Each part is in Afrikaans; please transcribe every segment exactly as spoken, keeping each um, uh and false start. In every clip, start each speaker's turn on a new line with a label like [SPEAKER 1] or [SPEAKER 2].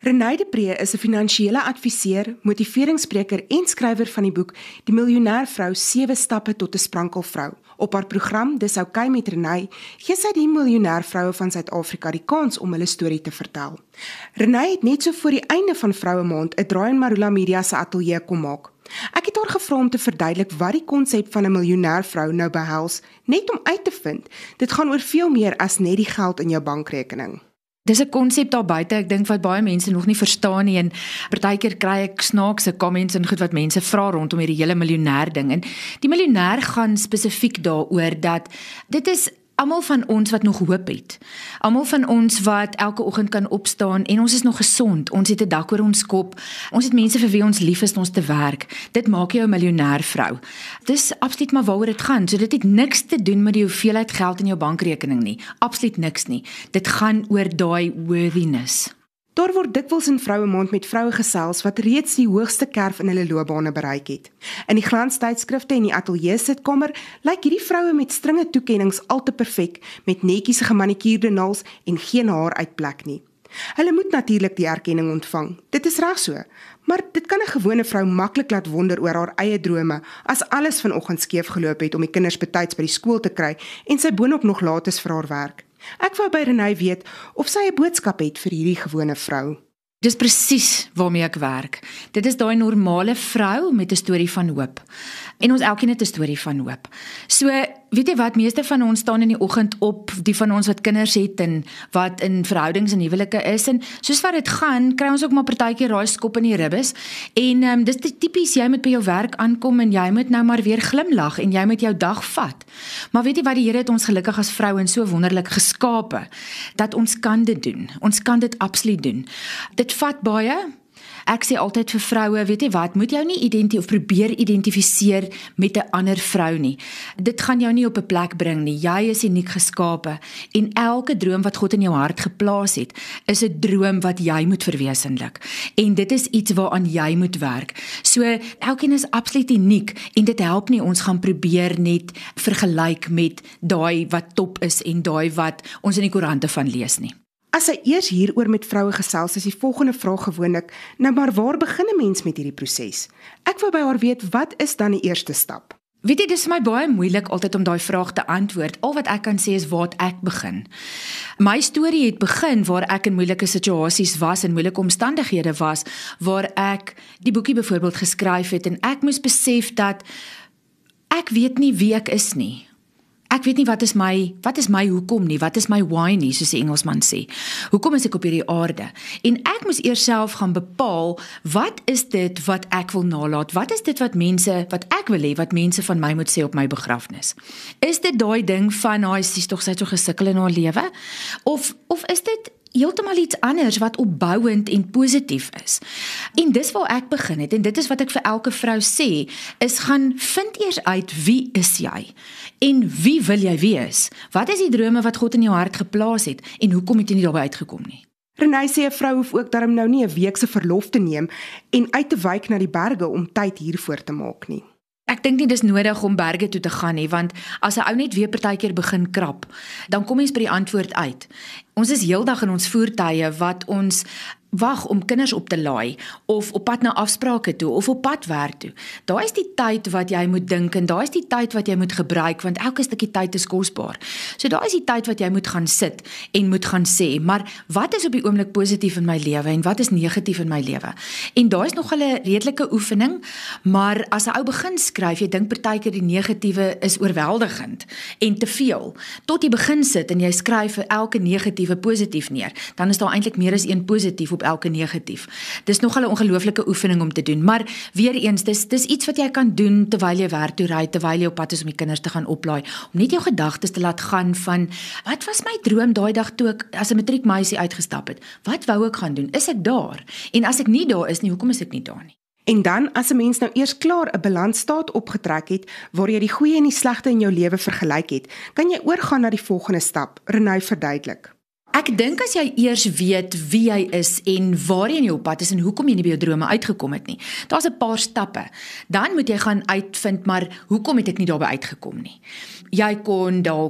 [SPEAKER 1] Renée de Pre is 'n finansiële adviseur, motiveringsspreker en skrywer van die boek Die Miljonairvrou sewe stappe tot 'n sprankelvrou. Op haar program Dis Oukei met Renée gee sy die miljonairvroue van Suid-Afrika die kans om hulle storie te vertel. Renée het net so voor die einde van Vroue Maand 'n draai in Marula Media se ateljee kom maak. Ek het haar gevra om te verduidelik wat die konsep van 'n miljonairvrou nou behels, net om uit te vind, dit gaan oor veel meer as net die geld in jou bankrekening.
[SPEAKER 2] Dis 'n konsep daar buite, ek dink wat baie mense nog nie verstaan nie, en partykeer kry ek snaakse comments en goed wat mense vra rondom hierdie hele miljonair ding. En die miljonair gaan spesifiek daaroor dat dit is almal van ons wat nog hoop het. Almal van ons wat elke oggend kan opstaan en ons is nog gesond. Ons het 'n dak oor ons kop. Ons het mense vir wie ons lief is om ons te werk. Dit maak jou 'n miljonair vrou. Dis absoluut maar waaroor dit gaan. So dit het niks te doen met die hoeveelheid geld in jou bankrekening nie. Absoluut niks nie. Dit gaan oor daai worthiness.
[SPEAKER 1] Daar word dikwels in Vroue Maand met vroue gesels wat reeds die hoogste kerf in hulle loopbane bereik het. In die glanstydskrifte en die ateljee sitkamer lyk hierdie vroue met stringe toekennings al te perfek, met netjies gemanikuurde naels en geen haar uit plek nie. Hulle moet natuurlik die erkenning ontvang. Dit is reg so, maar dit kan 'n gewone vrou maklik laat wonder oor haar eie drome as alles vanoggend skeef geloop het om die kinders betyds by die skool te kry en sy boonop nog laat is vir haar werk. Ek wou by Renée weet of sy 'n boodskap het vir hierdie gewone vrou.
[SPEAKER 2] Dis presies waarmee ek werk. Dit is daai normale vrou met 'n storie van hoop. En ons elkeen het 'n storie van hoop. So, weet jy wat, meeste van ons staan in die oggend op, die van ons wat kinders het en wat in verhoudings en huwelike is, en soos wat dit gaan, kry ons ook maar partykeer raai skop in die ribbes. En um, dis tipies, jy moet by jou werk aankom en jy moet nou maar weer glimlag en jy moet jou dag vat. Maar weet jy wat, die Here het ons gelukkig as vrouens so wonderlik geskape, dat ons kan dit doen. Ons kan dit absoluut doen. Dit vat baie. Ek sê altyd vir vroue, weet jy wat, moet jou nie identifiseer of probeer identifiseer met 'n ander vrou nie. Dit gaan jou nie op 'n plek bring nie. Jy is uniek geskape en elke droom wat God in jou hart geplaas het, is 'n droom wat jy moet verwesenlik. En dit is iets waaraan jy moet werk. So, elkeen is absoluut uniek en dit help nie ons gaan probeer net vergelyk met daai wat top is en daai wat ons in die koerante van lees nie.
[SPEAKER 1] As sy eers hieroor met vroue gesels, is die volgende vraag gewoonlik, nou maar waar begin 'n mens met hierdie proses? Ek wou by haar weet, wat is dan die eerste stap?
[SPEAKER 2] Weet jy, dis vir my baie moeilik altyd om daai vraag te antwoord. Al wat ek kan sê is waar ek begin. My storie het begin waar ek in moeilike situasies was, in moeilike omstandighede was, waar ek die boekie byvoorbeeld geskryf het en ek moes besef dat ek weet nie wie ek is nie. Ek weet nie wat is my, wat is my hoekom nie, wat is my why nie, soos die Engelsman sê. Hoekom is ek op hierdie aarde? En ek moes eers self gaan bepaal, wat is dit wat ek wil nalaat? Wat is dit wat mense, wat ek wil hê, wat mense van my moet sê op my begrafnis? Is dit daai ding van, hy is tog sy so gesukkel in haar lewe? Of, of is dit heeltemal iets anders wat opbouend en positief is? En dis waar ek begin het, en dit is wat ek vir elke vrou sê, is gaan vind eers uit, wie is jy? En wie wil jy wees? Wat is die drome wat God in jou hart geplaas het, en hoekom het jy nie daarby uitgekom nie?
[SPEAKER 1] Renée sê 'n vrou hoef ook daarom nou nie 'n week se verlof te neem en uit te wyk na die berge om tyd hiervoor te maak nie.
[SPEAKER 2] Ek dink nie dis nodig om berge toe te gaan nie, want as 'n ou net weer partykeer begin krap, dan kom ons by die antwoord uit. Ons is heeldag in ons voertuie wat ons wag om kinders op te laai, of op pad na afsprake toe, of op pad werk toe. Daar is die tyd wat jy moet dink, en daar is die tyd wat jy moet gebruik, want elke stukkie tyd is kosbaar. So daar is die tyd wat jy moet gaan sit, en moet gaan sê, maar wat is op die oomblik positief in my lewe, en wat is negatief in my lewe? En daar is nog 'n redelike oefening, maar as 'n ou begin skryf, jy dink partykeer die negatiewe is oorweldigend, en te veel, tot jy begin sit, en jy skryf vir elke negatiewe positief neer, dan is daar eintlik meer as een positief op elke negatief. Dis nogal 'n ongelooflike oefening om te doen, maar weer eens, dis, dis iets wat jy kan doen terwyl jy werk toe ry, terwyl jy op pad is om die kinders te gaan oplaai, om net jou gedagtes te laat gaan van, wat was my droom daai dag toe ek as 'n matriekmeisie uitgestap het? Wat wou ek gaan doen? Is ek daar? En as ek nie daar is nie, hoekom is ek nie daar nie?
[SPEAKER 1] En dan, as 'n mens nou eers klaar 'n balansstaat opgetrek het, waar jy die goeie en die slegte in jou lewe vergelyk het, kan jy oorgaan na die volgende stap. Renée, verduidelik.
[SPEAKER 2] Ek dink as jy eers weet wie jy is en waarheen jy op pad is en hoekom jy nie by jou drome uitgekom het nie, daar's 'n paar stappe. Dan moet jy gaan uitvind, maar hoekom het ek nie daarby uitgekom nie? Jy kon dalk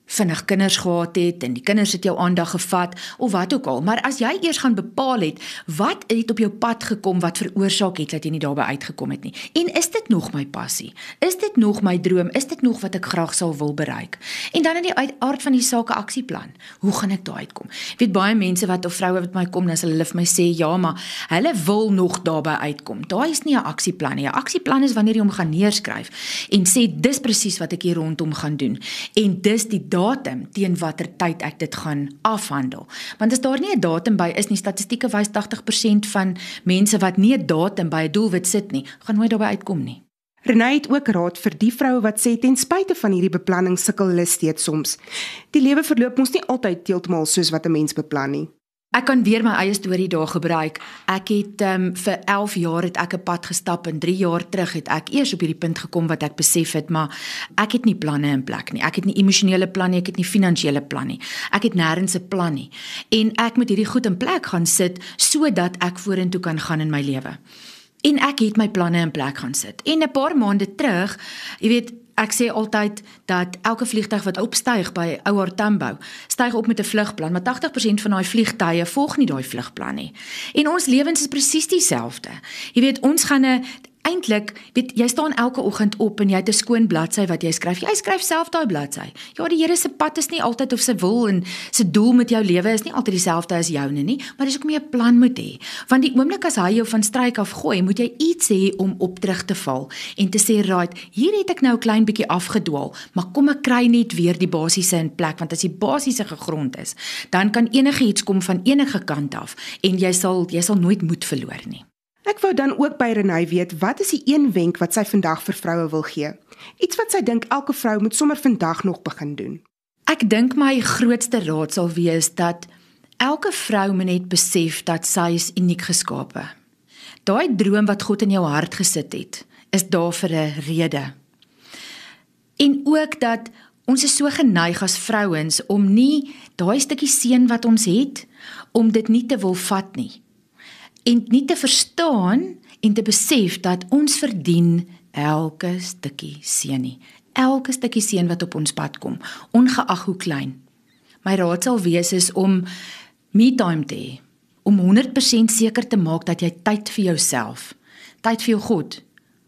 [SPEAKER 2] vinnig kinders gehad het en die kinders het jou aandag gevat of wat ook al, maar as jy eers gaan bepaal het wat het op jou pad gekom wat veroorsaak het dat jy nie daarby uitgekom het nie, en is dit nog my passie, is dit nog my droom, is dit nog wat ek graag sal wil bereik, en dan in die aard van die saak 'n aksieplan, hoe gaan ek daar uitkom? Ek weet baie mense wat of vroue wat my kom, dan sal hulle vir my sê, ja maar hulle wil nog daarby uitkom, daar is nie 'n aksieplan nie, 'n aksieplan is wanneer jy hom gaan neerskryf en sê dis presies wat ek hier rondom gaan doen, en dis die datum teen watter tyd ek dit gaan afhandel. Want as daar nie 'n datum by is nie, statistieke wys agtig persent van mense wat nie 'n datum by 'n doelwit sit nie, gaan nooit daarby uitkom nie.
[SPEAKER 1] Renée het ook raad vir die vroue wat sê ten spyte van hierdie beplanning sukkel hulle steeds soms. Die lewe verloop mos nie altyd heeltemal soos wat 'n mens beplan nie.
[SPEAKER 2] Ek kan weer my eie storie daar gebruik. Ek het um, vir elf jaar het ek 'n pad gestap en drie jaar terug het ek eers op hierdie punt gekom wat ek besef het, maar ek het nie planne in plek nie. Ek het nie emosionele planne nie, ek het nie finansiële planne nie. Ek het nêrens 'n plan nie. En ek moet hierdie goed in plek gaan sit sodat ek vorentoe kan gaan in my lewe. En ek het my planne in plek gaan sit. En 'n paar maande terug, jy weet, ek sê altyd dat elke vliegtuig wat opstyg by Ouar Tambo, styg op met 'n vlugplan, maar agtig persent van daai vliegtye volg nie daai vlugplan nie. En ons lewens is presies dieselfde. Jy weet, ons gaan 'n eintlik, weet jy staan elke oggend op en jy het 'n skoon bladsy wat jy skryf. Jy skryf self daai bladsy. Ja, die Here se pad is nie altyd of sy wil en sy doel met jou lewe is nie altyd dieselfde as joune nie, maar dis hoekom jy 'n plan moet hê. Want die oomblik as hy jou van stryk af gooi, moet jy iets hê om op terug te val en te sê, right, hier het ek nou 'n klein bietjie afgedwaal, maar kom ek kry net weer die basiese in plek, want as die basiese gegrond is, dan kan enigiets kom van enige kant af en jy sal jy sal nooit moed verloor nie.
[SPEAKER 1] Ek wou dan ook by Renée weet, wat is die een wenk wat sy vandag vir vroue wil gee? Iets wat sy dink elke vrou moet sommer vandag nog begin doen.
[SPEAKER 2] Ek dink my grootste raad sal wees dat elke vrou moet net besef dat sy is uniek geskape. Daai droom wat God in jou hart gesit het, is daar vir 'n rede. En ook dat ons is so geneig as vrouens om nie daai stukkie seën wat ons het, om dit nie te wil vat nie. En nie te verstaan en te besef dat ons verdien elke stukkie seën nie. Elke stukkie seën wat op ons pad kom, ongeag hoe klein. My raad sal wees is om me-time te hê, om honderd persent seker te maak dat jy tyd vir jouself, tyd vir jou God,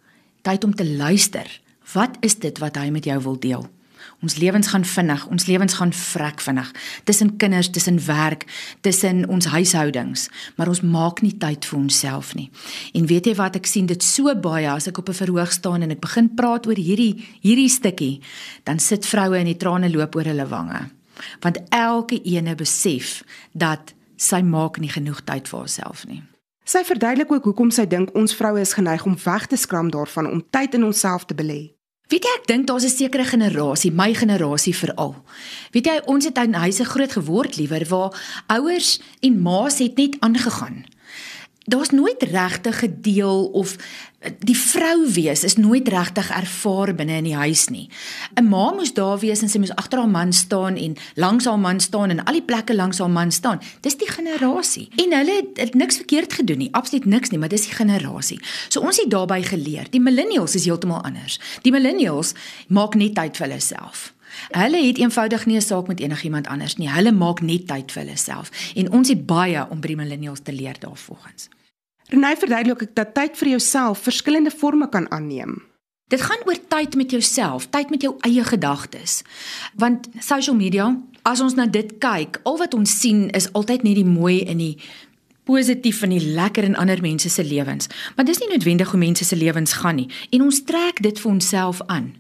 [SPEAKER 2] tyd om te luister. Wat is dit wat hy met jou wil deel? Ons lewens gaan vinnig, ons lewens gaan vrek vinnig, tussen kinders, tussen werk, tussen ons huishoudings, maar ons maak nie tyd vir onsself nie. En weet jy wat, ek sien dit so baie, as ek op 'n verhoog staan en ek begin praat oor hierdie, hierdie stukkie, dan sit vroue en die trane loop oor hulle wange. Want elke ene besef dat sy maak nie genoeg tyd vir haarself nie.
[SPEAKER 1] Sy verduidelik ook hoekom sy dink ons vroue is geneig om weg te skram daarvan om tyd in onsself te belê.
[SPEAKER 2] Weet jy, ek dink daar's 'n sekere generasie, my generasie veral. Weet jy, ons het in huise groot geword liewer, waar ouers en ma's het net aangegaan. Daar's nooit regtig gedeel of die vrou wees is nooit regtig ervaar binne in die huis nie. 'n Ma moes daar wees en sy moes agter haar man staan en langs haar man staan en al die plekke langs haar man staan. Dis die generasie. En hulle het, het niks verkeerd gedoen nie, absoluut niks nie, maar dis die generasie. So ons het daarbey geleer. Die millennials is heeltemal anders. Die millennials maak net tyd vir hulle self. Hulle het eenvoudig nie 'n saak met enigiemand anders nie. Hulle maak net tyd vir hulle self. En ons het baie om by die millennials te leer daarvolgens.
[SPEAKER 1] Renée verduidelik ook dat tyd vir jouself verskillende forme kan aanneem.
[SPEAKER 2] Dit gaan oor tyd met jouself, tyd met jou eie gedagtes. Want social media, as ons na dit kyk, al wat ons sien is altyd net die mooi en die positief en die lekker in ander mense se lewens. Maar dis nie noodwendig hoe mense se lewens gaan nie. En ons trek dit vir onsself aan.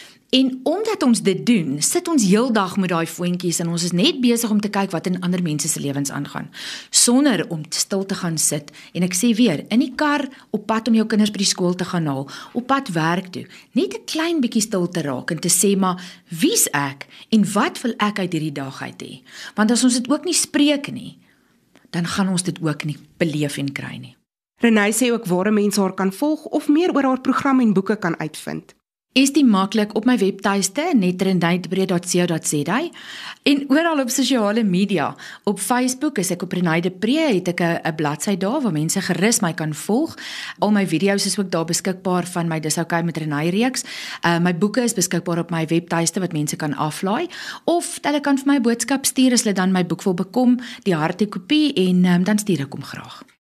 [SPEAKER 2] En omdat ons dit doen, sit ons heeldag met daai voetjies en ons is net besig om te kyk wat in ander mense se lewens aangaan, sonder om stil te gaan sit. En ek sê weer, in die kar, op pad om jou kinders by die skool te gaan haal, op pad werk toe, net 'n klein bietjie stil te raak en te sê, maar wie's ek en wat wil ek uit hierdie dag uit hê? Want as ons dit ook nie spreek nie, dan gaan ons dit ook nie beleef en kry nie.
[SPEAKER 1] Renée sê ook waar mense haar kan volg of meer oor haar program en boeke kan uitvind.
[SPEAKER 2] is die maklik op my webtuiste net renay de Pre dot co dot za en oral op sosiale media. Op Facebook is ek op Renay de Pre, het ek 'n 'n bladsy daar waar mense gerus my kan volg. Al my video's is ook daar beskikbaar van my Dis okay met Renay reeks. Uh, my boeke is beskikbaar op my webtuiste wat mense kan aflaai of hulle kan vir my 'n boodskap stuur as hulle dan my boek wil bekom, die hardkopie en um, dan stuur ek hom graag.